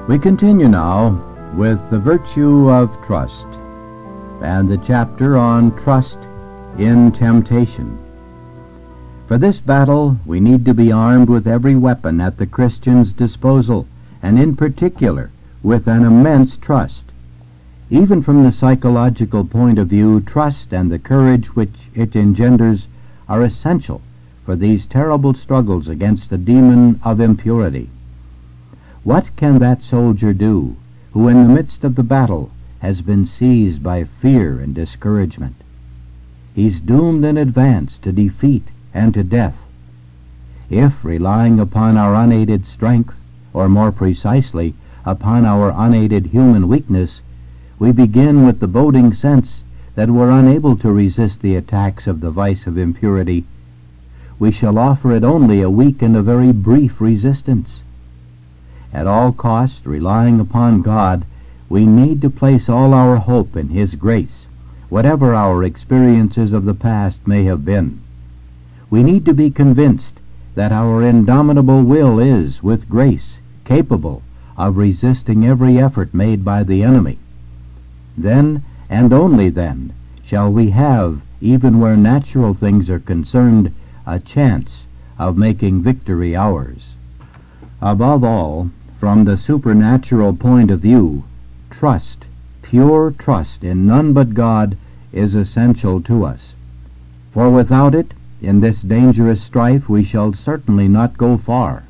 We continue now with the virtue of trust and the chapter on trust in temptation. For this battle, we need to be armed with every weapon at the Christian's disposal, and in particular with an immense trust. Even from the psychological point of view, trust and the courage which it engenders are essential for these terrible struggles against the demon of impurity. What can that soldier do who in the midst of the battle has been seized by fear and discouragement? He's doomed in advance to defeat and to death. If, relying upon our unaided strength, or more precisely, upon our unaided human weakness, we begin with the boding sense that we're unable to resist the attacks of the vice of impurity, we shall offer it only a weak and a very brief resistance. At all costs, relying upon God, we need to place all our hope in His grace, whatever our experiences of the past may have been. We need to be convinced that our indomitable will is, with grace, capable of resisting every effort made by the enemy. Then, and only then, shall we have, even where natural things are concerned, a chance of making victory ours. Above all, from the supernatural point of view, trust, pure trust in none but God, is essential to us. For without it, in this dangerous strife, we shall certainly not go far.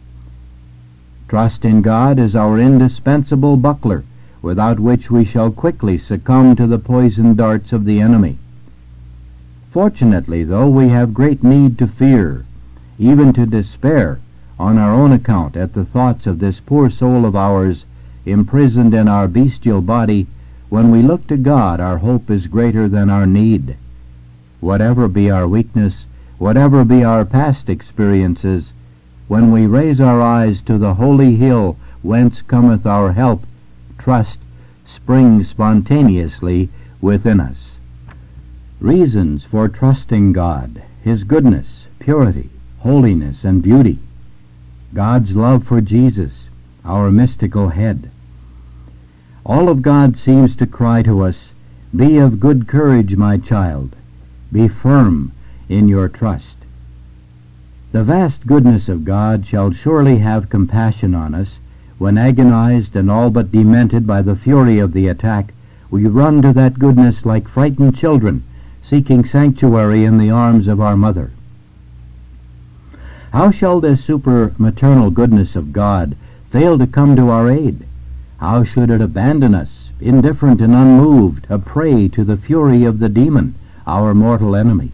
Trust in God is our indispensable buckler, without which we shall quickly succumb to the poisoned darts of the enemy. Fortunately, though, we have great need to fear, even to despair, on our own account at the thoughts of this poor soul of ours, imprisoned in our bestial body. When we look to God, our hope is greater than our need. Whatever be our weakness, whatever be our past experiences, when we raise our eyes to the holy hill whence cometh our help, trust springs spontaneously within us. Reasons for trusting God: His goodness, purity, holiness, and beauty. God's love for Jesus, our mystical head. All of God seems to cry to us, "Be of good courage, my child. Be firm in your trust." The vast goodness of God shall surely have compassion on us when, agonized and all but demented by the fury of the attack, we run to that goodness like frightened children seeking sanctuary in the arms of our mother. How shall this super-maternal goodness of God fail to come to our aid? How should it abandon us, indifferent and unmoved, a prey to the fury of the demon, our mortal enemy?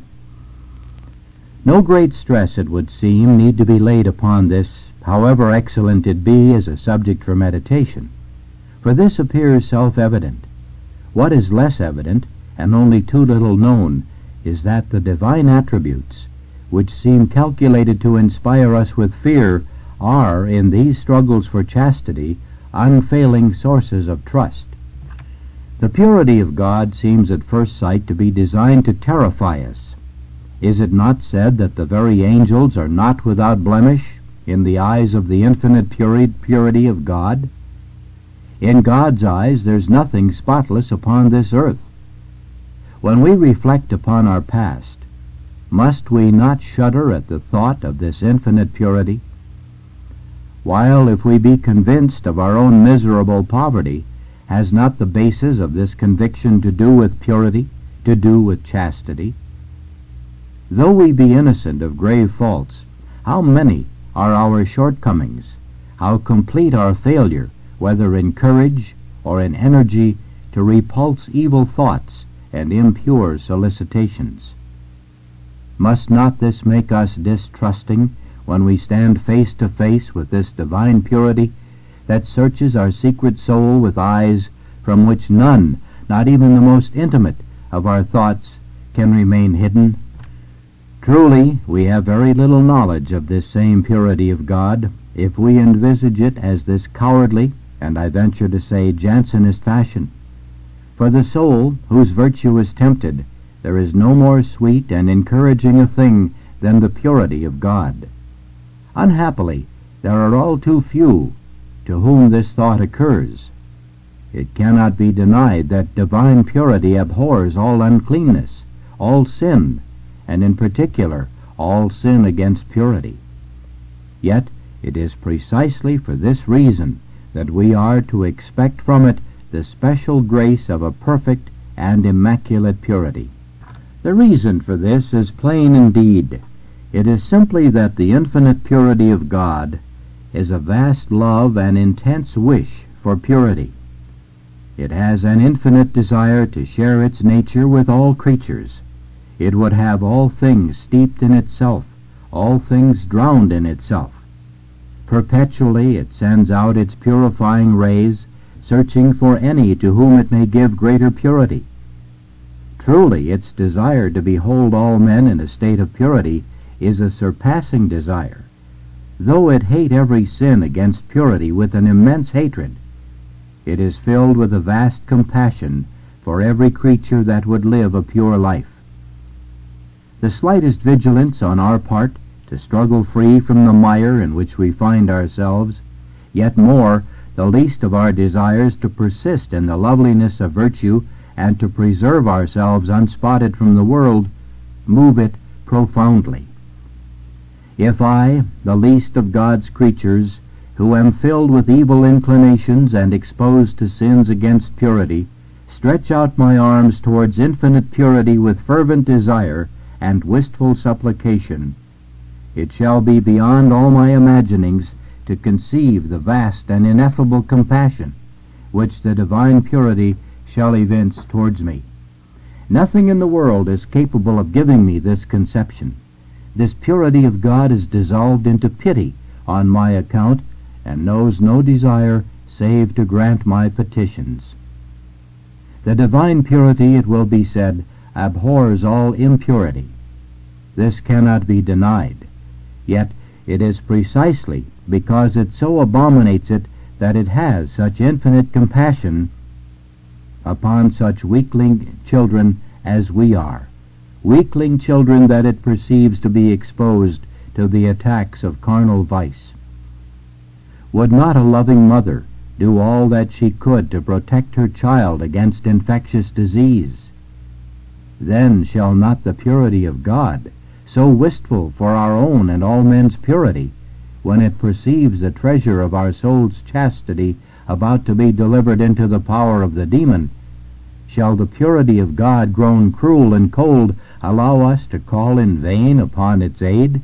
No great stress, it would seem, need to be laid upon this, however excellent it be as a subject for meditation, for this appears self-evident. What is less evident, and only too little known, is that the divine attributes, which seem calculated to inspire us with fear, are, in these struggles for chastity, unfailing sources of trust. The purity of God seems at first sight to be designed to terrify us. Is it not said that the very angels are not without blemish in the eyes of the infinite purity of God? In God's eyes there's nothing spotless upon this earth. When we reflect upon our past, must we not shudder at the thought of this infinite purity? While, if we be convinced of our own miserable poverty, has not the basis of this conviction to do with purity, to do with chastity? Though we be innocent of grave faults, how many are our shortcomings, how complete our failure, whether in courage or in energy, to repulse evil thoughts and impure solicitations. Must not this make us distrusting when we stand face to face with this divine purity that searches our secret soul with eyes from which none, not even the most intimate of our thoughts, can remain hidden? Truly, we have very little knowledge of this same purity of God if we envisage it as this cowardly, and I venture to say Jansenist fashion. For the soul, whose virtue is tempted, there is no more sweet and encouraging a thing than the purity of God. Unhappily, there are all too few to whom this thought occurs. It cannot be denied that divine purity abhors all uncleanness, all sin, and in particular all sin against purity. Yet it is precisely for this reason that we are to expect from it the special grace of a perfect and immaculate purity. The reason for this is plain indeed. It is simply that the infinite purity of God is a vast love and intense wish for purity. It has an infinite desire to share its nature with all creatures. It would have all things steeped in itself, all things drowned in itself. Perpetually it sends out its purifying rays, searching for any to whom it may give greater purity. Truly, its desire to behold all men in a state of purity is a surpassing desire. Though it hate every sin against purity with an immense hatred, it is filled with a vast compassion for every creature that would live a pure life. The slightest vigilance on our part to struggle free from the mire in which we find ourselves, yet more, the least of our desires to persist in the loveliness of virtue and to preserve ourselves unspotted from the world, move it profoundly. If I, the least of God's creatures, who am filled with evil inclinations and exposed to sins against purity, stretch out my arms towards infinite purity with fervent desire and wistful supplication, it shall be beyond all my imaginings to conceive the vast and ineffable compassion which the divine purity shall evince towards me. Nothing in the world is capable of giving me this conception. This purity of God is dissolved into pity on my account, and knows no desire save to grant my petitions. The divine purity, it will be said, abhors all impurity. This cannot be denied. Yet it is precisely because it so abominates it that it has such infinite compassion upon such weakling children as we are, weakling children that it perceives to be exposed to the attacks of carnal vice. Would not a loving mother do all that she could to protect her child against infectious disease? Then shall not the purity of God, so wistful for our own and all men's purity, when it perceives the treasure of our soul's chastity about to be delivered into the power of the demon, shall the purity of God, grown cruel and cold, allow us to call in vain upon its aid?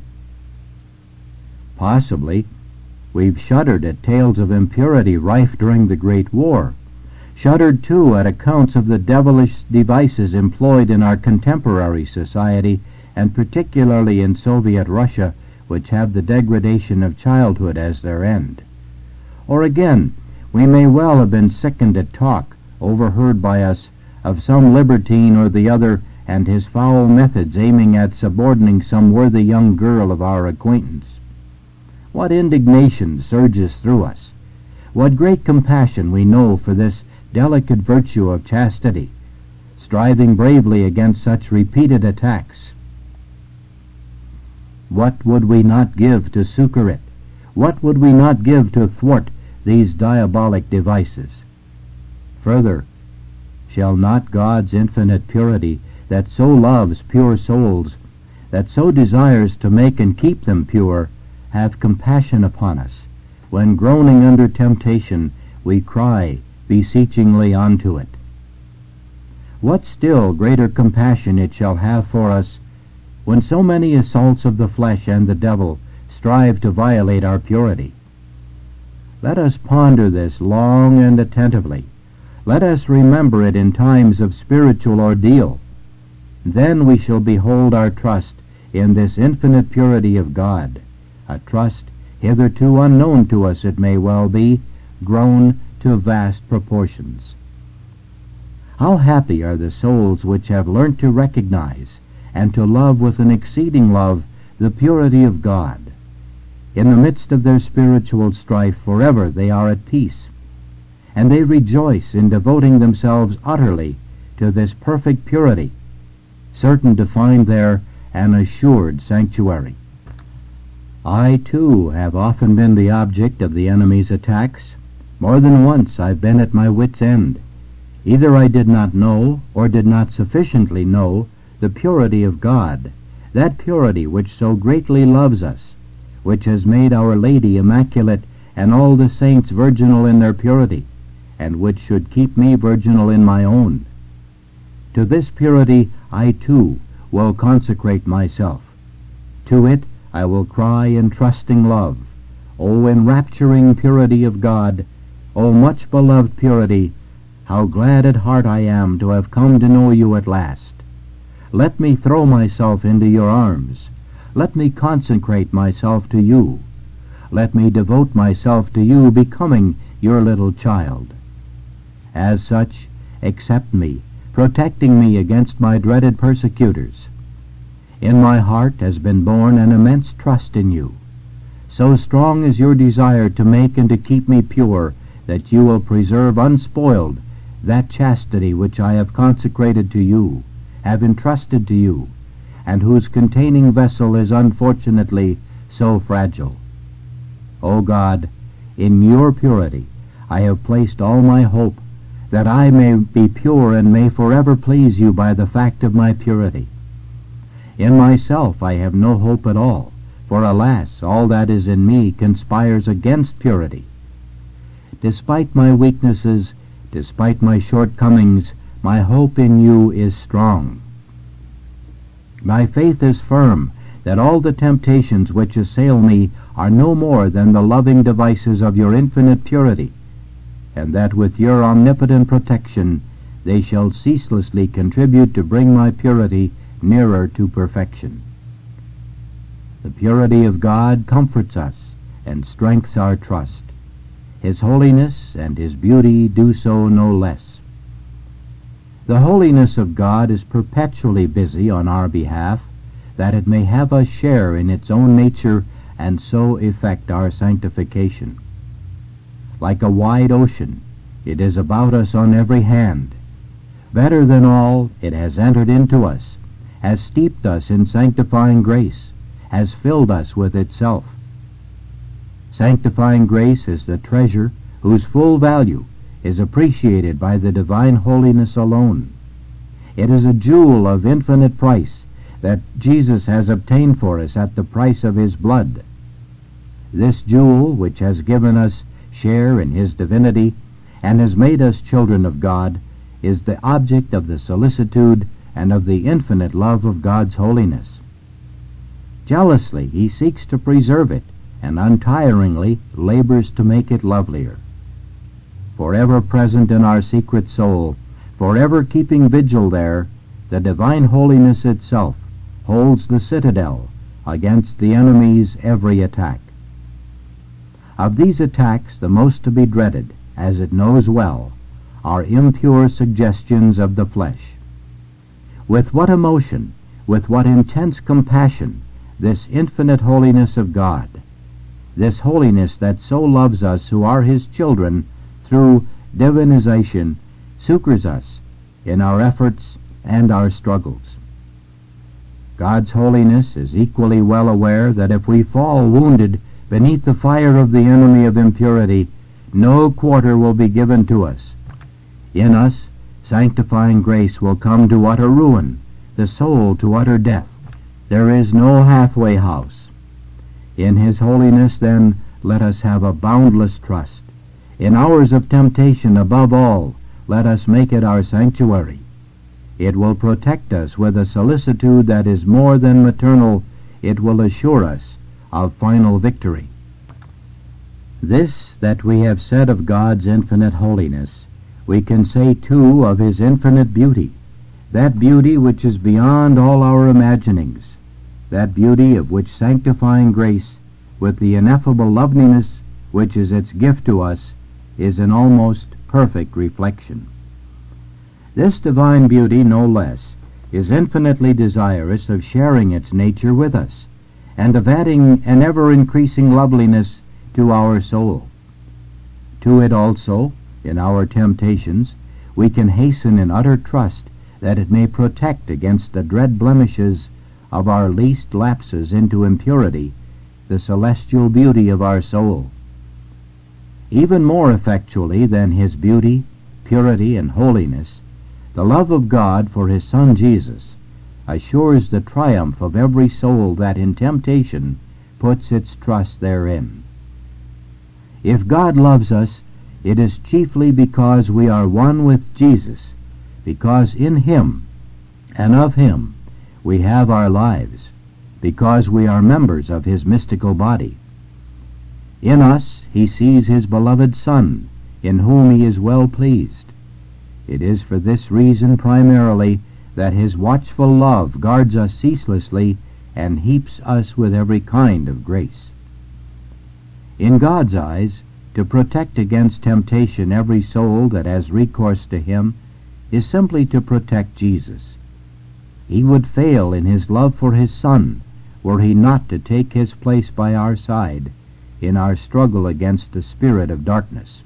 Possibly. We've shuddered at tales of impurity rife during the Great War, shuddered too at accounts of the devilish devices employed in our contemporary society, and particularly in Soviet Russia, which have the degradation of childhood as their end. Or again, we may well have been sickened at talk, overheard by us, of some libertine or the other and his foul methods aiming at suborning some worthy young girl of our acquaintance. What indignation surges through us! What great compassion we know for this delicate virtue of chastity, striving bravely against such repeated attacks. What would we not give to succor it? What would we not give to thwart these diabolic devices? Further, shall not God's infinite purity, that so loves pure souls, that so desires to make and keep them pure, have compassion upon us, when groaning under temptation we cry beseechingly unto it? What still greater compassion it shall have for us, when so many assaults of the flesh and the devil strive to violate our purity? Let us ponder this long and attentively. Let us remember it in times of spiritual ordeal. Then we shall behold our trust in this infinite purity of God, a trust hitherto unknown to us, it may well be, grown to vast proportions. How happy are the souls which have learnt to recognize and to love with an exceeding love the purity of God. In the midst of their spiritual strife forever they are at peace, and they rejoice in devoting themselves utterly to this perfect purity, certain to find there an assured sanctuary. I, too, have often been the object of the enemy's attacks. More than once I've been at my wit's end. Either I did not know, or did not sufficiently know, the purity of God, that purity which so greatly loves us, which has made Our Lady immaculate and all the saints virginal in their purity, and which should keep me virginal in my own. To this purity I, too, will consecrate myself. To it I will cry in trusting love, O enrapturing purity of God, O much beloved purity, how glad at heart I am to have come to know you at last. Let me throw myself into your arms. Let me consecrate myself to you. Let me devote myself to you, becoming your little child. As such, accept me, protecting me against my dreaded persecutors. In my heart has been born an immense trust in you. So strong is your desire to make and to keep me pure that you will preserve unspoiled that chastity which I have consecrated to you, have entrusted to you, and whose containing vessel is unfortunately so fragile. O God, in your purity I have placed all my hope, that I may be pure and may forever please you by the fact of my purity. In myself I have no hope at all, for alas, all that is in me conspires against purity. Despite my weaknesses, despite my shortcomings, my hope in you is strong. My faith is firm that all the temptations which assail me are no more than the loving devices of your infinite purity, and that with your omnipotent protection they shall ceaselessly contribute to bring my purity nearer to perfection. The purity of God comforts us and strengthens our trust. His holiness and His beauty do so no less. The holiness of God is perpetually busy on our behalf, that it may have us share in its own nature and so effect our sanctification. Like a wide ocean, it is about us on every hand. Better than all, it has entered into us, has steeped us in sanctifying grace, has filled us with itself. Sanctifying grace is the treasure whose full value is appreciated by the divine holiness alone. It is a jewel of infinite price that Jesus has obtained for us at the price of His blood. This jewel, which has given us share in His divinity and has made us children of God, is the object of the solicitude and of the infinite love of God's holiness. Jealously He seeks to preserve it, and untiringly labors to make it lovelier. Forever present in our secret soul, forever keeping vigil there, the divine holiness itself holds the citadel against the enemy's every attack. Of these attacks, the most to be dreaded, as it knows well, are impure suggestions of the flesh. With what emotion, with what intense compassion, this infinite holiness of God, this holiness that so loves us who are His children through divinization, succors us in our efforts and our struggles. God's holiness is equally well aware that if we fall wounded beneath the fire of the enemy of impurity, no quarter will be given to us. In us, sanctifying grace will come to utter ruin, the soul to utter death. There is no halfway house. In His holiness, then, let us have a boundless trust. In hours of temptation, above all, let us make it our sanctuary. It will protect us with a solicitude that is more than maternal. It will assure us of final victory. This that we have said of God's infinite holiness, we can say too of His infinite beauty, that beauty which is beyond all our imaginings, that beauty of which sanctifying grace, with the ineffable loveliness which is its gift to us, is an almost perfect reflection. This divine beauty, no less, is infinitely desirous of sharing its nature with us, and of adding an ever-increasing loveliness to our soul. To it also, in our temptations, we can hasten in utter trust that it may protect against the dread blemishes of our least lapses into impurity, the celestial beauty of our soul. Even more effectually than his beauty, purity, and holiness, the love of God for his Son Jesus assures the triumph of every soul that in temptation puts its trust therein. If God loves us, it is chiefly because we are one with Jesus, because in him and of him we have our lives, because we are members of his mystical body. In us he sees his beloved Son, in whom he is well pleased. It is for this reason primarily that his watchful love guards us ceaselessly and heaps us with every kind of grace. In God's eyes, to protect against temptation every soul that has recourse to him is simply to protect Jesus. He would fail in his love for his Son were he not to take his place by our side in our struggle against the spirit of darkness.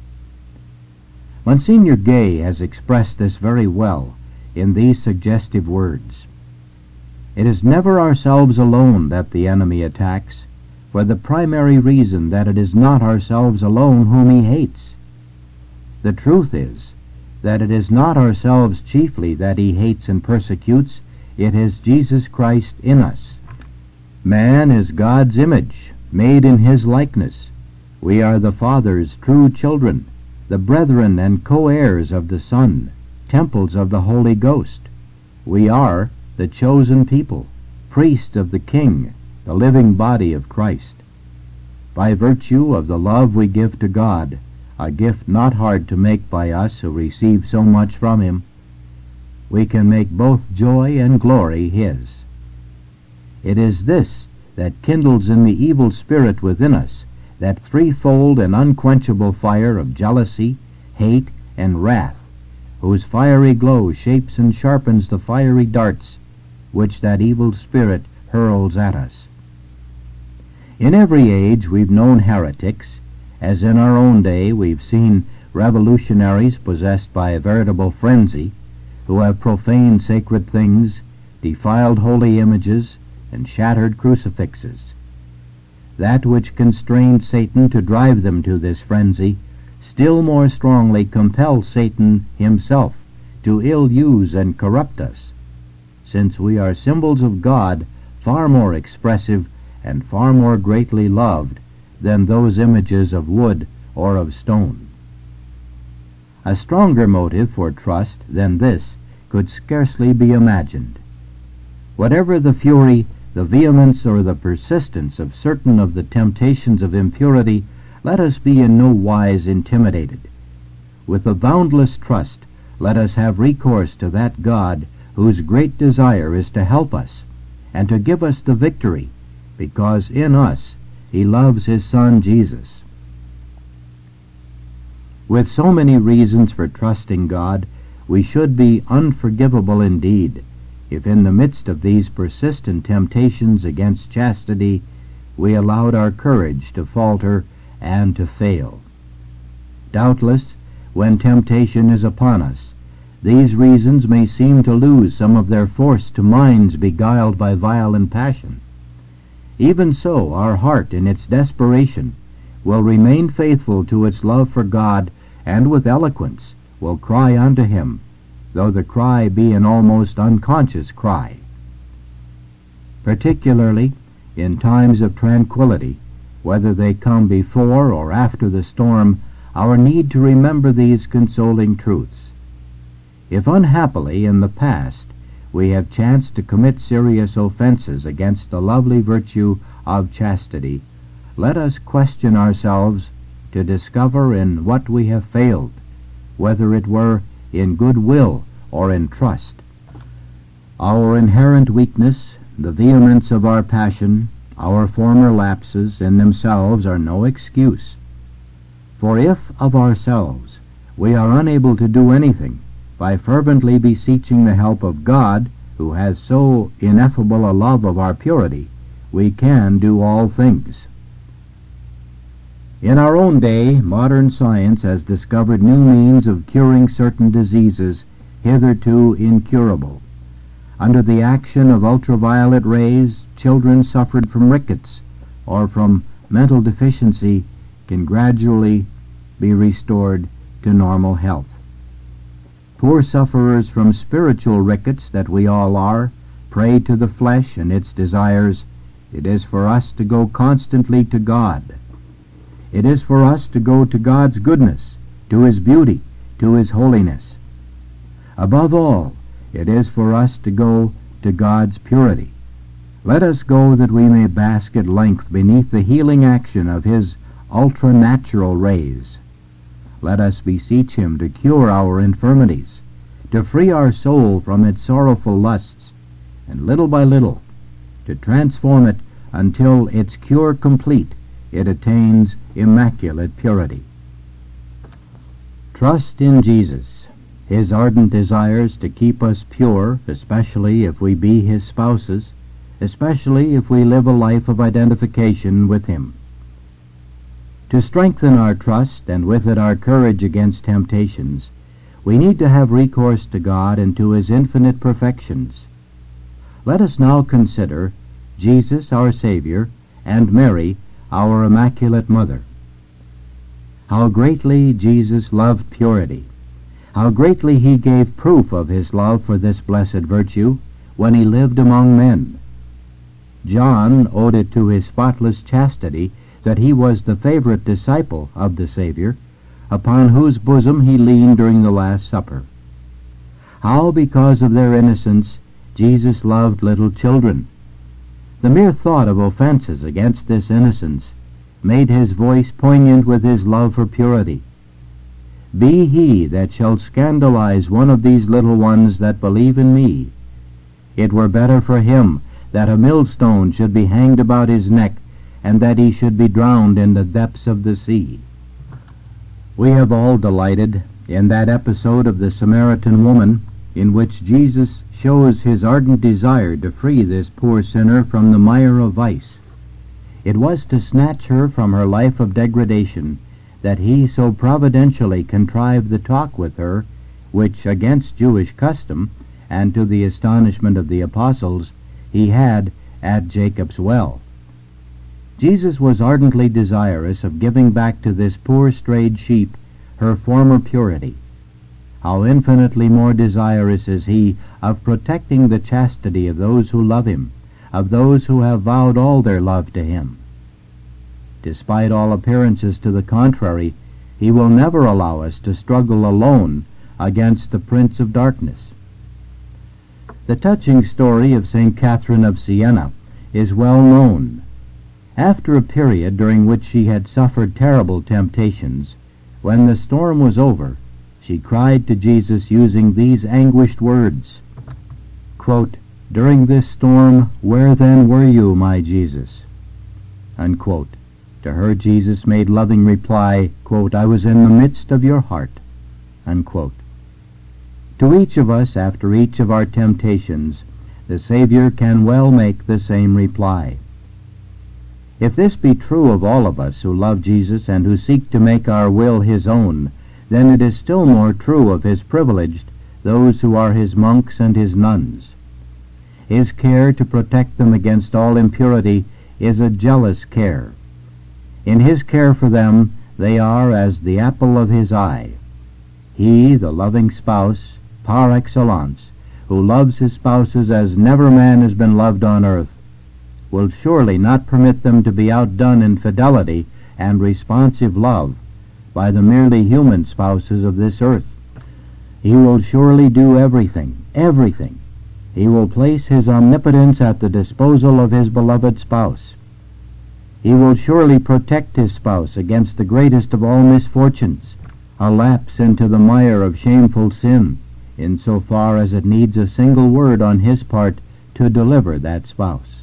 Monsignor Gay has expressed this very well in these suggestive words: "It is never ourselves alone that the enemy attacks, for the primary reason that it is not ourselves alone whom he hates. The truth is that it is not ourselves chiefly that he hates and persecutes, it is Jesus Christ in us. Man is God's image, made in his likeness. We are the Father's true children, the brethren and co-heirs of the Son, temples of the Holy Ghost. We are the chosen people, priests of the King, the living body of Christ. By virtue of the love we give to God, a gift not hard to make by us who receive so much from him, we can make both joy and glory his. It is this that kindles in the evil spirit within us that threefold and unquenchable fire of jealousy, hate, and wrath, whose fiery glow shapes and sharpens the fiery darts which that evil spirit hurls at us. In every age we've known heretics, as in our own day we've seen revolutionaries possessed by a veritable frenzy, who have profaned sacred things, defiled holy images, and shattered crucifixes. That which constrained Satan to drive them to this frenzy still more strongly compels Satan himself to ill-use and corrupt us, since we are symbols of God far more expressive and far more greatly loved than those images of wood or of stone. A stronger motive for trust than this could scarcely be imagined. Whatever the fury, the vehemence, or the persistence of certain of the temptations of impurity, let us be in no wise intimidated. With a boundless trust, let us have recourse to that God whose great desire is to help us and to give us the victory, because in us he loves his Son Jesus. With so many reasons for trusting God, we should be unforgivable indeed if in the midst of these persistent temptations against chastity we allowed our courage to falter and to fail. Doubtless, when temptation is upon us, these reasons may seem to lose some of their force to minds beguiled by violent passion. Even so, our heart in its desperation will remain faithful to its love for God, and with eloquence will cry unto him, though the cry be an almost unconscious cry. Particularly in times of tranquility, whether they come before or after the storm, our need to remember these consoling truths. If unhappily in the past we have chanced to commit serious offenses against the lovely virtue of chastity, let us question ourselves to discover in what we have failed, whether it were in good will or in trust. Our inherent weakness, the vehemence of our passion, our former lapses in themselves are no excuse. For if of ourselves we are unable to do anything, by fervently beseeching the help of God, who has so ineffable a love of our purity, we can do all things. In our own day, modern science has discovered new means of curing certain diseases hitherto incurable. Under the action of ultraviolet rays, children suffered from rickets, or from mental deficiency can gradually be restored to normal health. Poor sufferers from spiritual rickets that we all are, prey to the flesh and its desires, it is for us to go constantly to God. It is for us to go to God's goodness, to His beauty, to His holiness. Above all, it is for us to go to God's purity. Let us go that we may bask at length beneath the healing action of His ultra-natural rays. Let us beseech Him to cure our infirmities, to free our soul from its sorrowful lusts, and little by little to transform it until, its cure complete, it attains immaculate purity. Trust in Jesus. His ardent desires to keep us pure, especially if we be His spouses, especially if we live a life of identification with Him. To strengthen our trust, and with it our courage against temptations, we need to have recourse to God and to His infinite perfections. Let us now consider Jesus our Savior and Mary our Immaculate Mother. How greatly Jesus loved purity! How greatly He gave proof of His love for this blessed virtue when He lived among men. John owed it to his spotless chastity that he was the favorite disciple of the Savior, upon whose bosom he leaned during the Last Supper. How, because of their innocence, Jesus loved little children. The mere thought of offenses against this innocence made His voice poignant with His love for purity. Be he that shall scandalize one of these little ones that believe in me, it were better for him that a millstone should be hanged about his neck, and that he should be drowned in the depths of the sea. We have all delighted in that episode of the Samaritan woman, in which Jesus shows His ardent desire to free this poor sinner from the mire of vice. It was to snatch her from her life of degradation that He so providentially contrived the talk with her, which, against Jewish custom, and to the astonishment of the apostles, He had at Jacob's well. Jesus was ardently desirous of giving back to this poor strayed sheep her former purity. How infinitely more desirous is He of protecting the chastity of those who love Him, of those who have vowed all their love to Him. Despite all appearances to the contrary, He will never allow us to struggle alone against the Prince of Darkness. The touching story of St. Catherine of Siena is well known. After a period during which she had suffered terrible temptations, when the storm was over, she cried to Jesus using these anguished words, quote, "During this storm, where then were you, my Jesus?" Unquote. To her Jesus made loving reply, quote, "I was in the midst of your heart." Unquote. To each of us, after each of our temptations, the Savior can well make the same reply. If this be true of all of us who love Jesus and who seek to make our will His own, then it is still more true of His privileged, those who are His monks and His nuns. His care to protect them against all impurity is a jealous care. In His care for them, they are as the apple of His eye. He, the loving spouse, par excellence, who loves his spouses as never man has been loved on earth, will surely not permit them to be outdone in fidelity and responsive love by the merely human spouses of this earth. He will surely do everything. He will place His omnipotence at the disposal of His beloved spouse. He will surely protect His spouse against the greatest of all misfortunes, a lapse into the mire of shameful sin, in so far as it needs a single word on His part to deliver that spouse.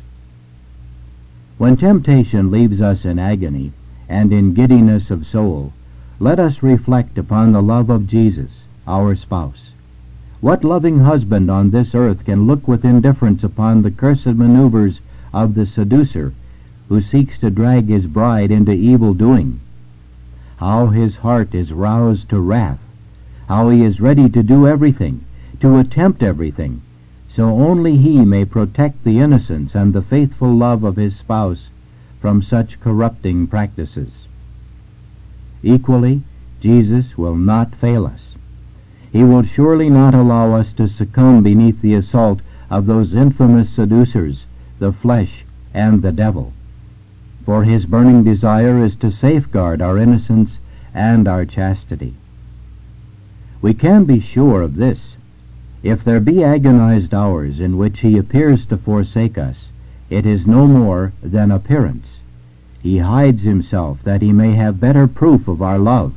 When temptation leaves us in agony and in giddiness of soul, let us reflect upon the love of Jesus, our spouse. What loving husband on this earth can look with indifference upon the cursed maneuvers of the seducer who seeks to drag his bride into evil doing? How his heart is roused to wrath, how he is ready to do everything, to attempt everything, so only he may protect the innocence and the faithful love of his spouse from such corrupting practices. Equally, Jesus will not fail us. He will surely not allow us to succumb beneath the assault of those infamous seducers, the flesh and the devil. For his burning desire is to safeguard our innocence and our chastity. We can be sure of this. If there be agonized hours in which he appears to forsake us, it is no more than appearance. He hides himself that he may have better proof of our love.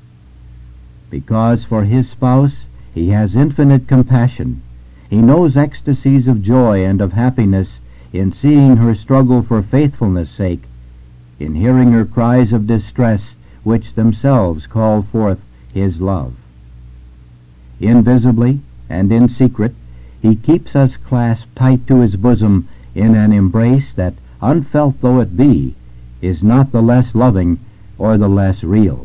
Because for his spouse he has infinite compassion, he knows ecstasies of joy and of happiness in seeing her struggle for faithfulness' sake, in hearing her cries of distress which themselves call forth his love. Invisibly and in secret, he keeps us clasped tight to his bosom in an embrace that, unfelt though it be, is not the less loving or the less real.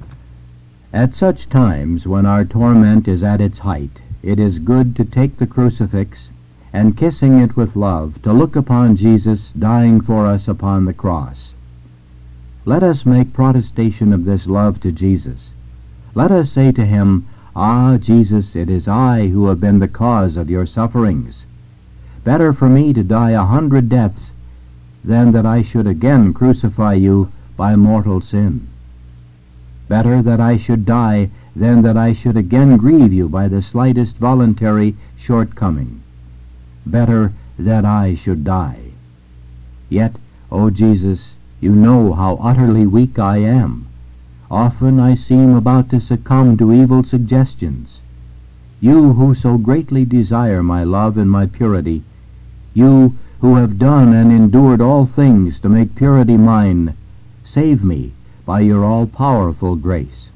At such times, when our torment is at its height, it is good to take the crucifix, and kissing it with love, to look upon Jesus dying for us upon the cross. Let us make protestation of this love to Jesus. Let us say to him, "Ah, Jesus, it is I who have been the cause of your sufferings. Better for me to die 100 deaths than that I should again crucify you by mortal sin. Better that I should die than that I should again grieve you by the slightest voluntary shortcoming. Better that I should die. Yet, O Jesus, you know how utterly weak I am. Often I seem about to succumb to evil suggestions. You who so greatly desire my love and my purity, you who have done and endured all things to make purity mine, save me by your all-powerful grace."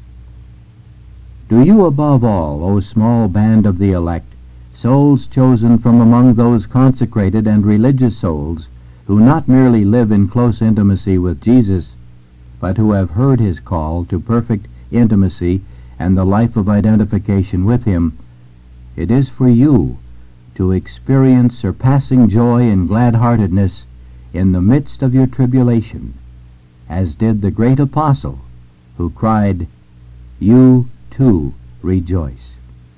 Do you above all, O small band of the elect, souls chosen from among those consecrated and religious souls who not merely live in close intimacy with Jesus, but who have heard his call to perfect intimacy and the life of identification with him, it is for you to experience surpassing joy and glad-heartedness in the midst of your tribulation, as did the great apostle who cried, "You too rejoice."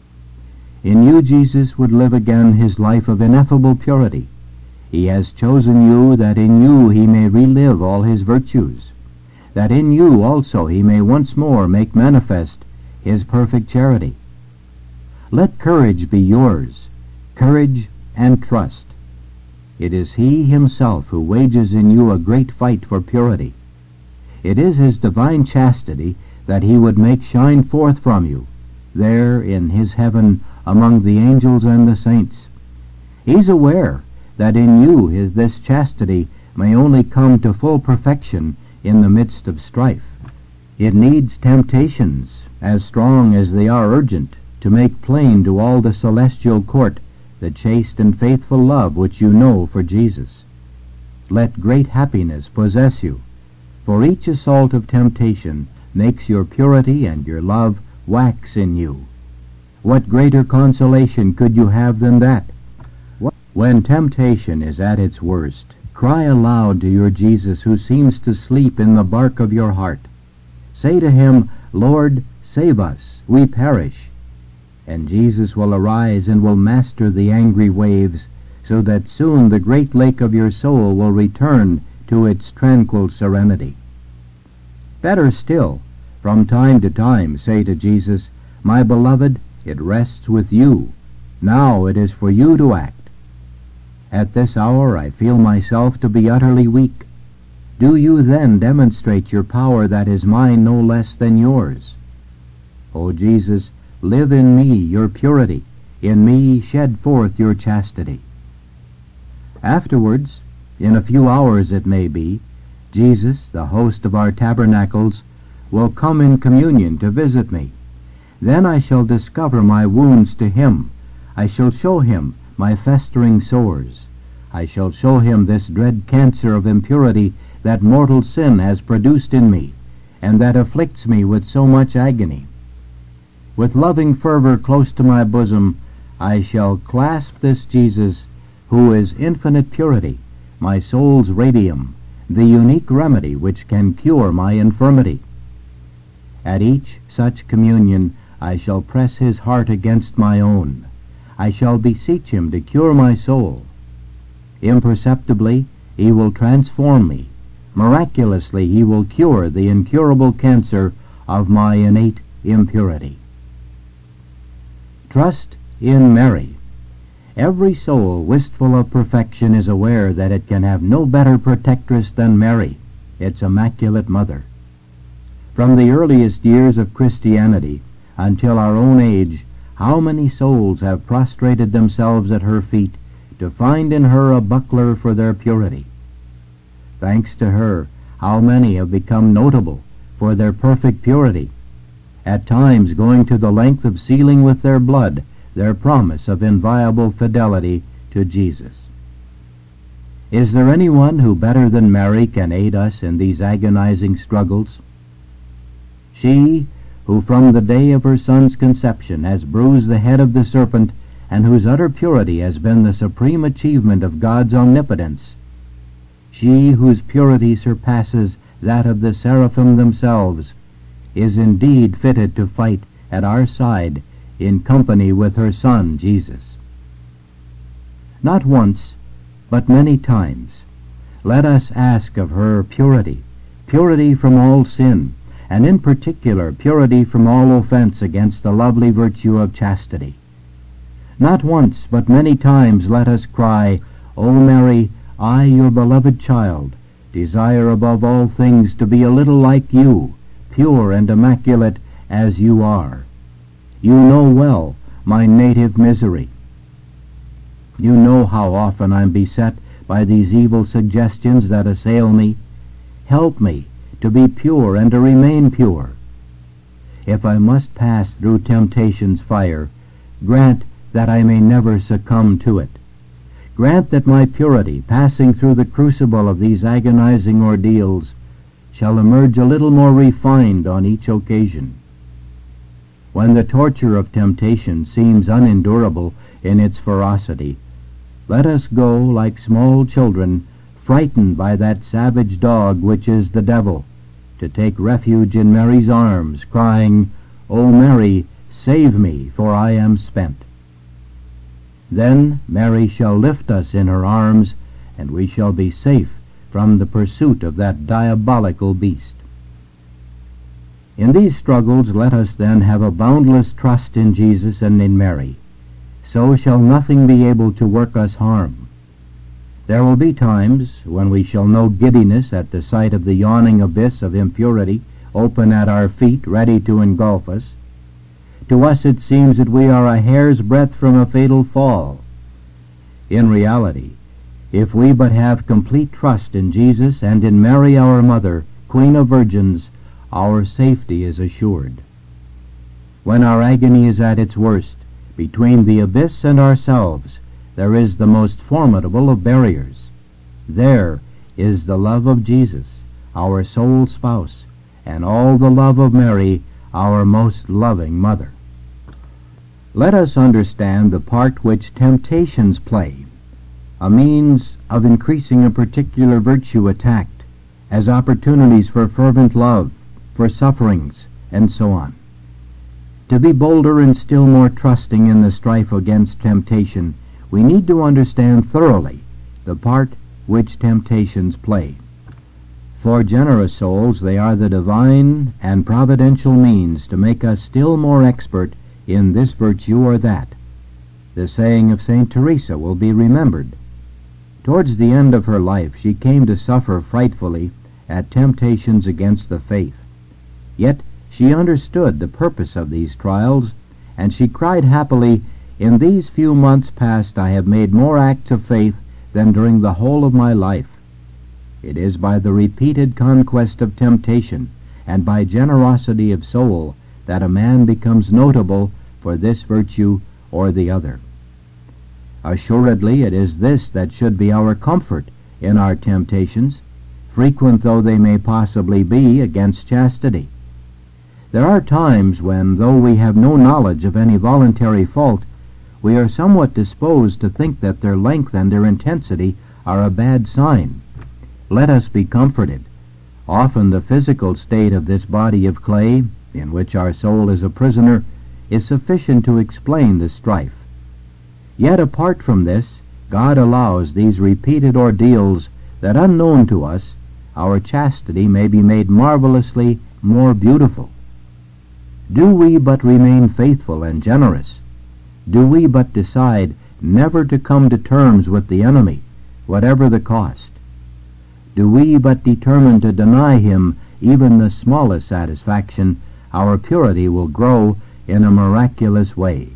In you Jesus would live again his life of ineffable purity. He has chosen you that in you he may relive all his virtues, that in you also he may once more make manifest his perfect charity. Let courage be yours, courage and trust. It is he himself who wages in you a great fight for purity. It is his divine chastity that he would make shine forth from you, there in his heaven among the angels and the saints. He's aware that in you this chastity may only come to full perfection in the midst of strife. It needs temptations, as strong as they are urgent, to make plain to all the celestial court the chaste and faithful love which you know for Jesus. Let great happiness possess you, for each assault of temptation makes your purity and your love wax in you. What greater consolation could you have than that? When temptation is at its worst, cry aloud to your Jesus who seems to sleep in the bark of your heart. Say to him, "Lord, save us, we perish." And Jesus will arise and will master the angry waves, so that soon the great lake of your soul will return to its tranquil serenity. Better still, from time to time say to Jesus, "My beloved, it rests with you. Now it is for you to act. At this hour I feel myself to be utterly weak. Do you then demonstrate your power that is mine no less than yours. O Jesus, live in me your purity, in me shed forth your chastity." Afterwards, in a few hours it may be, Jesus, the host of our tabernacles, will come in communion to visit me. Then I shall discover my wounds to him. I shall show him my festering sores. I shall show him this dread cancer of impurity that mortal sin has produced in me, and that afflicts me with so much agony. With loving fervor close to my bosom, I shall clasp this Jesus, who is infinite purity, my soul's radium, the unique remedy which can cure my infirmity. At each such communion I shall press his heart against my own. I shall beseech him to cure my soul. Imperceptibly he will transform me. Miraculously he will cure the incurable cancer of my innate impurity. Trust in Mary. Every soul wistful of perfection is aware that it can have no better protectress than Mary, its immaculate mother. From the earliest years of Christianity until our own age, how many souls have prostrated themselves at her feet to find in her a buckler for their purity. Thanks to her, how many have become notable for their perfect purity, at times going to the length of sealing with their blood their promise of inviolable fidelity to Jesus. Is there anyone who better than Mary can aid us in these agonizing struggles? She, who from the day of her Son's conception has bruised the head of the serpent, and whose utter purity has been the supreme achievement of God's omnipotence, she whose purity surpasses that of the seraphim themselves, is indeed fitted to fight at our side in company with her Son, Jesus. Not once, but many times, let us ask of her purity, purity from all sin, and in particular purity from all offense against the lovely virtue of chastity. Not once, but many times let us cry, O Mary, I, your beloved child, desire above all things to be a little like you, pure and immaculate as you are. You know well my native misery. You know how often I'm beset by these evil suggestions that assail me. Help me to be pure and to remain pure. If I must pass through temptation's fire, grant that I may never succumb to it. Grant that my purity, passing through the crucible of these agonizing ordeals, shall emerge a little more refined on each occasion. When the torture of temptation seems unendurable in its ferocity, let us go like small children, frightened by that savage dog which is the devil, to take refuge in Mary's arms, crying, O Mary, save me, for I am spent. Then Mary shall lift us in her arms, and we shall be safe from the pursuit of that diabolical beast. In these struggles let us then have a boundless trust in Jesus and in Mary. So shall nothing be able to work us harm. There will be times when we shall know giddiness at the sight of the yawning abyss of impurity open at our feet, ready to engulf us. To us it seems that we are a hair's breadth from a fatal fall. In reality, if we but have complete trust in Jesus and in Mary our Mother, Queen of Virgins, our safety is assured. When our agony is at its worst, between the abyss and ourselves, there is the most formidable of barriers. There is the love of Jesus, our sole spouse, and all the love of Mary, our most loving mother. Let us understand the part which temptations play, a means of increasing a particular virtue attacked, as opportunities for fervent love, for sufferings, and so on. To be bolder and still more trusting in the strife against temptation, we need to understand thoroughly the part which temptations play. For generous souls, they are the divine and providential means to make us still more expert in this virtue or that. The saying of St. Teresa will be remembered. Towards the end of her life, she came to suffer frightfully at temptations against the faith. Yet she understood the purpose of these trials, and she cried happily, In these few months past I have made more acts of faith than during the whole of my life. It is by the repeated conquest of temptation and by generosity of soul that a man becomes notable for this virtue or the other. Assuredly, it is this that should be our comfort in our temptations, frequent though they may possibly be against chastity. There are times when, though we have no knowledge of any voluntary fault, we are somewhat disposed to think that their length and their intensity are a bad sign, let us be comforted. Often the physical state of this body of clay, in which our soul is a prisoner, is sufficient to explain the strife. Yet apart from this, God allows these repeated ordeals that, unknown to us, our chastity may be made marvelously more beautiful. Do we but remain faithful and generous, do we but decide never to come to terms with the enemy, whatever the cost, do we but determine to deny him even the smallest satisfaction, our purity will grow in a miraculous way.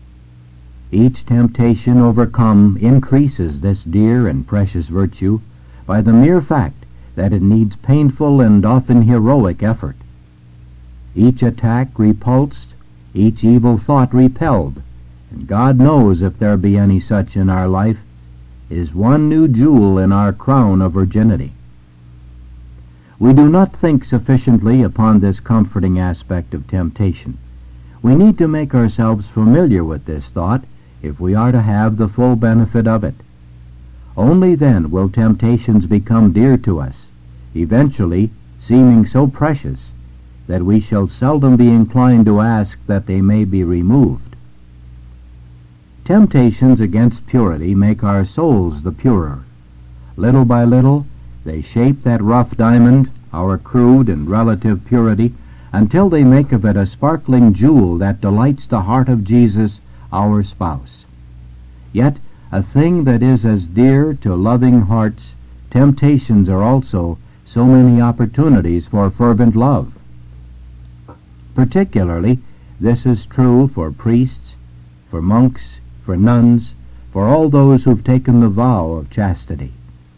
Each temptation overcome increases this dear and precious virtue by the mere fact that it needs painful and often heroic effort. Each attack repulsed, each evil thought repelled, and God knows if there be any such in our life, is one new jewel in our crown of virginity. We do not think sufficiently upon this comforting aspect of temptation. We need to make ourselves familiar with this thought if we are to have the full benefit of it. Only then will temptations become dear to us, eventually seeming so precious that we shall seldom be inclined to ask that they may be removed. Temptations against purity make our souls the purer. Little by little, they shape that rough diamond, our crude and relative purity, until they make of it a sparkling jewel that delights the heart of Jesus, our spouse. Yet, a thing that is as dear to loving hearts, temptations are also so many opportunities for fervent love. Particularly, this is true for priests, for monks, for nuns, for all those who've taken the vow of chastity.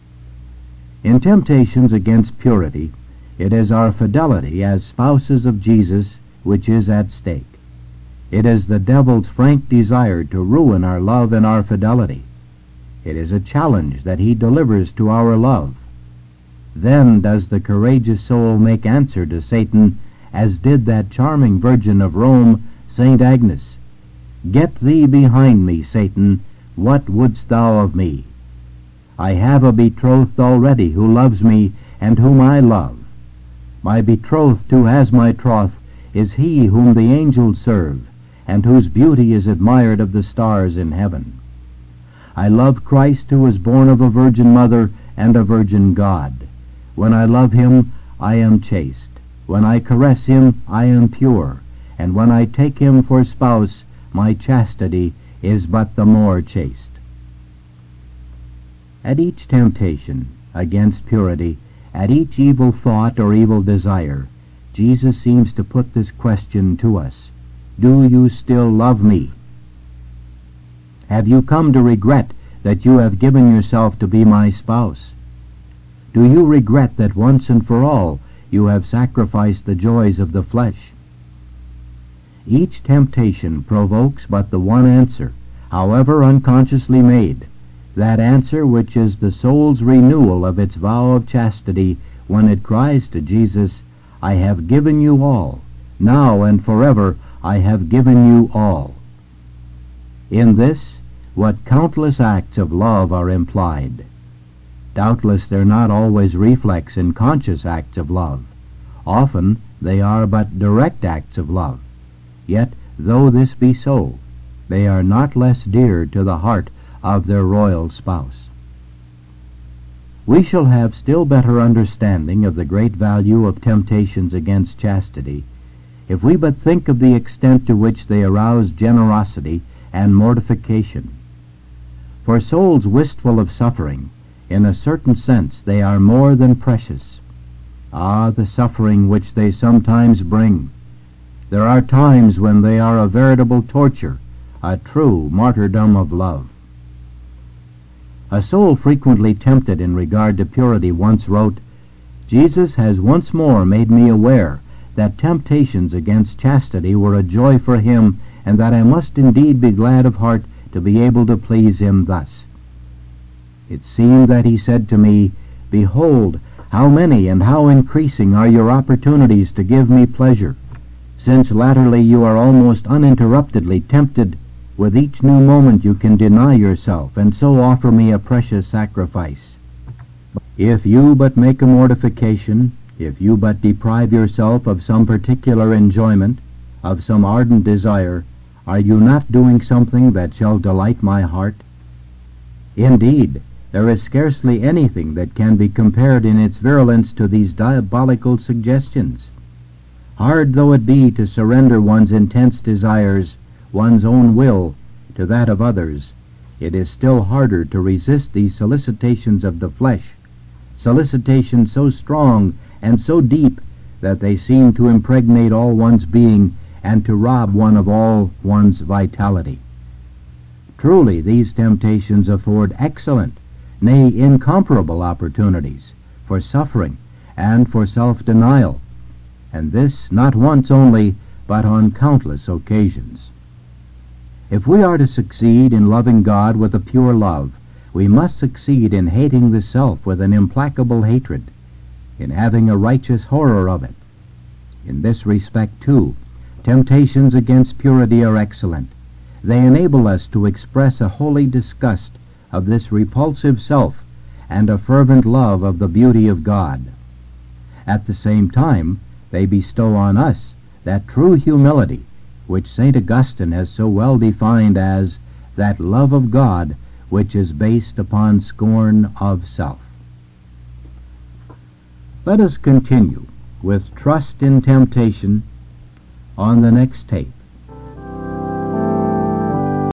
In temptations against purity, it is our fidelity as spouses of Jesus which is at stake. It is the devil's frank desire to ruin our love and our fidelity. It is a challenge that he delivers to our love. Then does the courageous soul make answer to Satan, as did that charming virgin of Rome, St. Agnes, "Get thee behind me, Satan, what wouldst thou of me? I have a betrothed already who loves me and whom I love. My betrothed who has my troth is he whom the angels serve, and whose beauty is admired of the stars in heaven. I love Christ who was born of a virgin mother and a virgin God. When I love him, I am chaste. When I caress him, I am pure. And when I take him for spouse, my chastity is but the more chaste." At each temptation against purity, at each evil thought or evil desire, Jesus seems to put this question to us: do you still love me? Have you come to regret that you have given yourself to be my spouse? Do you regret that once and for all you have sacrificed the joys of the flesh? Each temptation provokes but the one answer, however unconsciously made, that answer which is the soul's renewal of its vow of chastity when it cries to Jesus, "I have given you all. Now and forever I have given you all." In this, what countless acts of love are implied. Doubtless they're not always reflex and conscious acts of love. Often they are but direct acts of love. Yet, though this be so, they are not less dear to the heart of their royal spouse. We shall have still better understanding of the great value of temptations against chastity if we but think of the extent to which they arouse generosity and mortification. For souls wistful of suffering, in a certain sense they are more than precious. Ah, the suffering which they sometimes bring! There are times when they are a veritable torture, a true martyrdom of love. A soul frequently tempted in regard to purity once wrote, "Jesus has once more made me aware that temptations against chastity were a joy for him, and that I must indeed be glad of heart to be able to please him thus. It seemed that he said to me, 'Behold, how many and how increasing are your opportunities to give me pleasure, since latterly you are almost uninterruptedly tempted. With each new moment you can deny yourself, and so offer me a precious sacrifice. If you but make a mortification, if you but deprive yourself of some particular enjoyment, of some ardent desire, are you not doing something that shall delight my heart? Indeed, there is scarcely anything that can be compared in its virulence to these diabolical suggestions. Hard though it be to surrender one's intense desires, one's own will, to that of others, it is still harder to resist these solicitations of the flesh, solicitations so strong and so deep that they seem to impregnate all one's being and to rob one of all one's vitality. Truly, these temptations afford excellent, nay, incomparable opportunities for suffering and for self-denial, and this not once only, but on countless occasions. If we are to succeed in loving God with a pure love, we must succeed in hating the self with an implacable hatred, in having a righteous horror of it. In this respect, too, temptations against purity are excellent. They enable us to express a holy disgust of this repulsive self and a fervent love of the beauty of God. At the same time, they bestow on us that true humility which St. Augustine has so well defined as that love of God which is based upon scorn of self. Let us continue with Trust in Temptation on the next tape.